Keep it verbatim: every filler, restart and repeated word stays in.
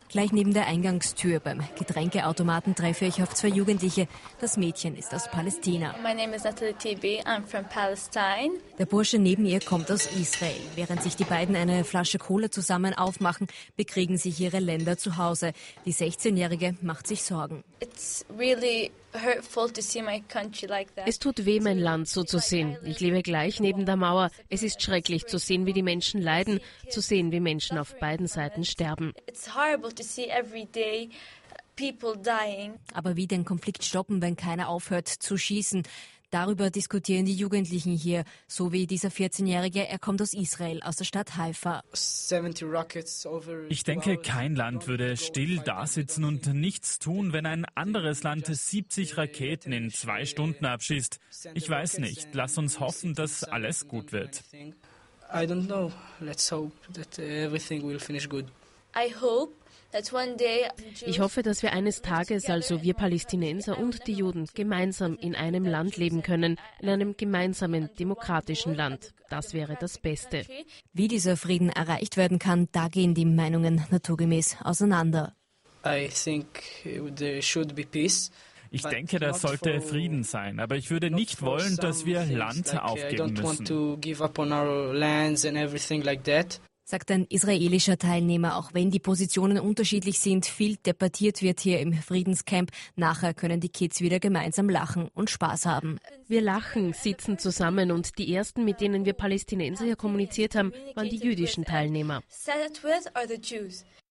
Gleich neben der Eingangstür beim Getränkeautomaten treffe ich auf zwei Jugendliche. Das Mädchen ist aus Palästina. My name is Natalie Tibi. I'm from Palestine. Der Bursche neben ihr kommt aus Israel. Während sich die beiden eine Flasche Cola zusammen aufmachen, bekriegen sich ihre Länder zu Hause. Die sechzehnjährige macht sich Sorgen. It's really hurtful to see my country like that. Es tut weh, mein Land so zu sehen. Ich lebe gleich neben der Mauer. Es ist schrecklich zu sehen, wie die Menschen leiden, zu sehen, wie Menschen auf beiden Seiten sterben. It's horrible to see every day people dying. Aber wie den Konflikt stoppen, wenn keiner aufhört zu schießen? Darüber diskutieren die Jugendlichen hier, so wie dieser vierzehnjährige, er kommt aus Israel, aus der Stadt Haifa. Ich denke, kein Land würde still dasitzen und nichts tun, wenn ein anderes Land siebzig Raketen in zwei Stunden abschießt. Ich weiß nicht, lass uns hoffen, dass alles gut wird. I don't know. Let's hope that everything will finish good. I hope that one day Ich hoffe, dass wir eines Tages, also wir Palästinenser und die Juden, gemeinsam in einem Land leben können, in einem gemeinsamen, demokratischen Land. Das wäre das Beste. Wie dieser Frieden erreicht werden kann, da gehen die Meinungen naturgemäß auseinander. I think there should be peace. Ich denke, das sollte Frieden sein, aber ich würde nicht wollen, dass wir Land aufgeben müssen. Sagt ein israelischer Teilnehmer, auch wenn die Positionen unterschiedlich sind, viel debattiert wird hier im Friedenscamp. Nachher können die Kids wieder gemeinsam lachen und Spaß haben. Wir lachen, sitzen zusammen und die ersten, mit denen wir Palästinenser hier kommuniziert haben, waren die jüdischen Teilnehmer. Said it with are the Jews.